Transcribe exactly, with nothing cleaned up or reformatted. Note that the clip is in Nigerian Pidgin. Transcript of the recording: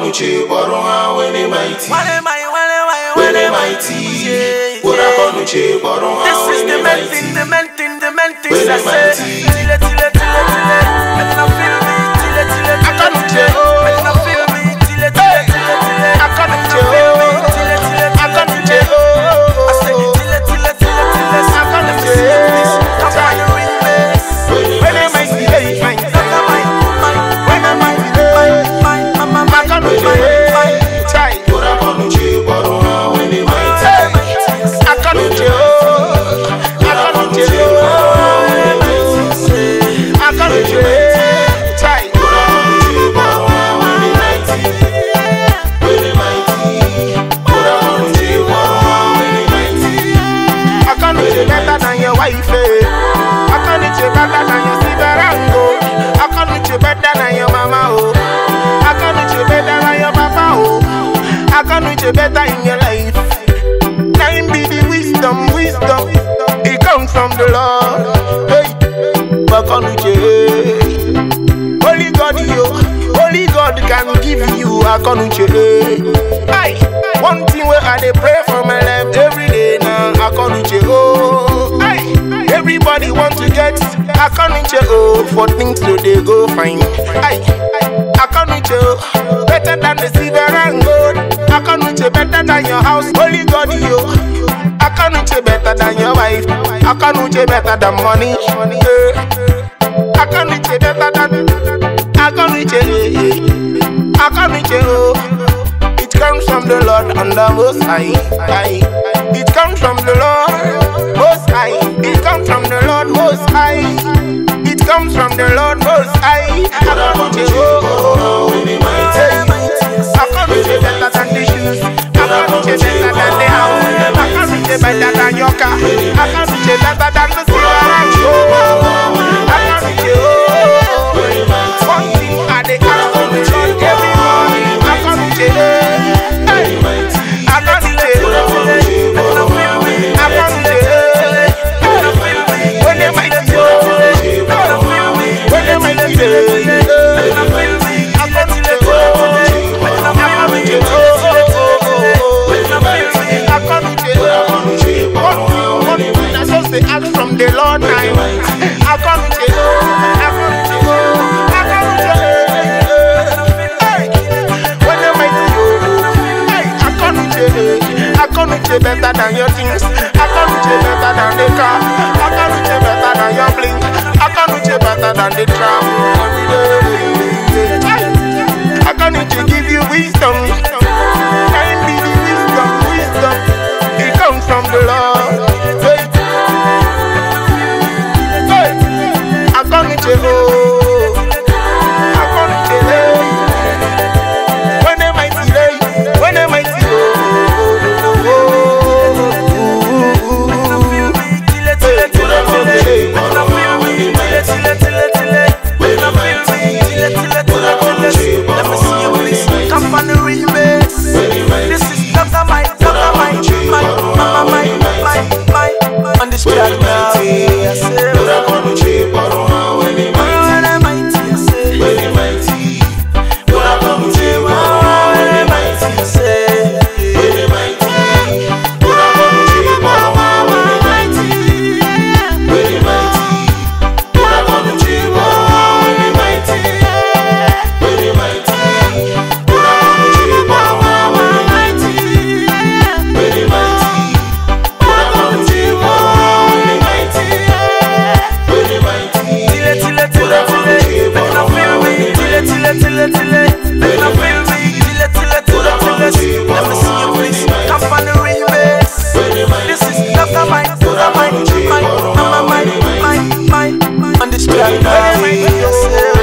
Nuche, Boron, when they mighty. When am I, when am I, When they mighty. Boron, Nuche, Boron, this is the main thing, the main thing, the main thing. I say, tile, tile, tile, tile. I can feel me, tile, tile, tile. I can feel me, tile, tile, tile, tile. I can feel me, tile, tile, I can feel. I say, tile, tile, tile, tile. I can feel. Come on, you ring me. When am I, hey, mine, mine, mine. When am I, mine, mine, mine, mine, mine, mine. Try. Boron, Nuche, Boron, when they mighty. I can feel. I can feel. I can feel. Try. Better than your wife, eh? I can reach you better than your Siberango. I can reach you better than your mama, oh. I can reach you better than your papa, oh. I can reach you better in your life. Time be the wisdom, wisdom. It comes from the Lord. Hey, I can reach you. Holy God, you, Holy God can give you. I can reach you. Hey, one thing where I dey pray for my life every day now. I can reach you. Oh, hey, everybody want to get. I can reach you. Oh, for things to they go fine. Hey, I can reach you. Better than the silver and gold. I can reach you better than your house. Holy God, you. I can reach you better than your wife. I can reach you better than money. Yeah. I can reach you better than. I can reach you. I can reach you. It comes from the Lord and the Most High. It comes from the Lord Most High. It comes from the Lord Most High. It comes from the Lord Most High. I can't reach you. I can't reach you better than the shoes. I can't reach you better than the house. I can't reach you better than your car. I can't reach you better than the silver and gold. I can't reach you. One thing I dey ask from the Lord every morning. I can't reach you. Hey, I can't reach you. I can't reach you. When they might do, when they might do, I can't reach you. I can't reach you. I can't reach you. One thing, one thing I just dey ask from the Lord now. I can't reach you. I can't reach you. I can't reach you. Hey, when they might do, hey, I can't reach you. I can't reach you better than your things. I can't reach you better than the car. I can't reach you better than your blink. I can't reach you better than the tram. I can't reach you, give you wisdom. Time be the wisdom, wisdom. It comes from the Lord. Hey, hey, I can't reach you. Oh, I can't reach you. When they might see, when they might see. Let me see you please. Come on the remix. This is Doctor Mike, Doctor Mike, Mike, Mama Mike, Mike, Mike. On this track now, I say, when I'm mighty, I say, when I'm mighty, I say, Tile, tile, make no feel me. Tile, tile, tile, tile. Let me see you please. Come on the remix. This is Doctor Mike, Doctor Mike, Mike, Mama Mike, Mike, Mike. On this track now,